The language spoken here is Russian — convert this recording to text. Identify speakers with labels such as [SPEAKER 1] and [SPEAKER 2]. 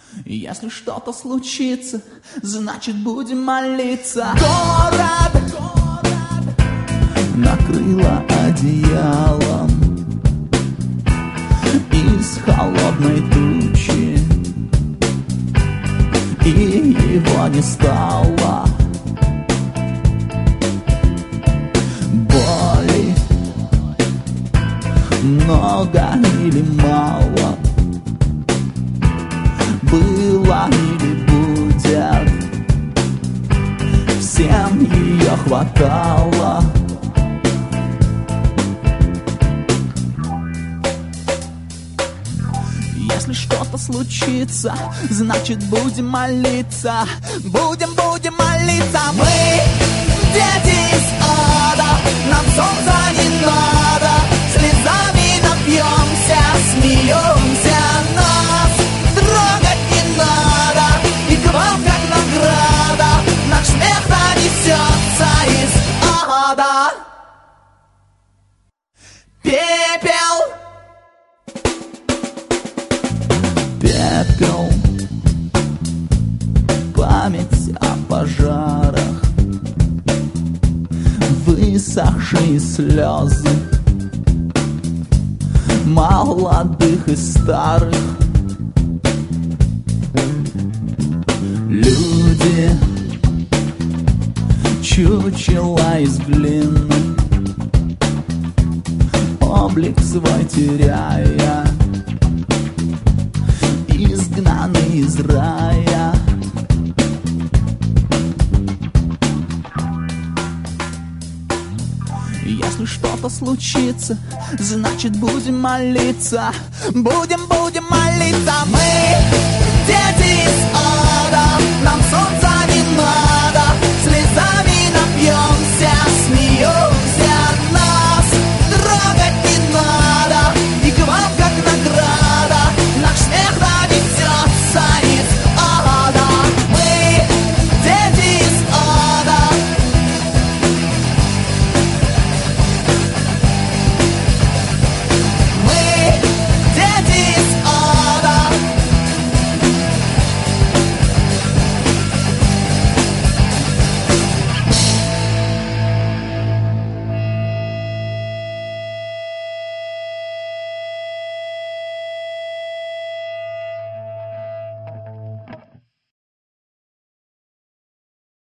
[SPEAKER 1] Если что-то случится, значит будем молиться. Город накрыло одеялом из холодной тучи, и его не стало. Боли много или мало, было или будет, всем ее хватало. Если что-то случится, значит будем молиться. Будем молиться. Мы дети из ада, нам солнца не надо, слезами напьемся, смеемся, нас трогать не надо, и к вам как награда наш смех донесется из ада. Пепел, пепел, память о пожарах, высохшие слезы молодых и старых. Люди, чучела из глины, облик свой теряя, изгнаны из рая. Если что-то случится, значит будем молиться. Будем молиться. Мы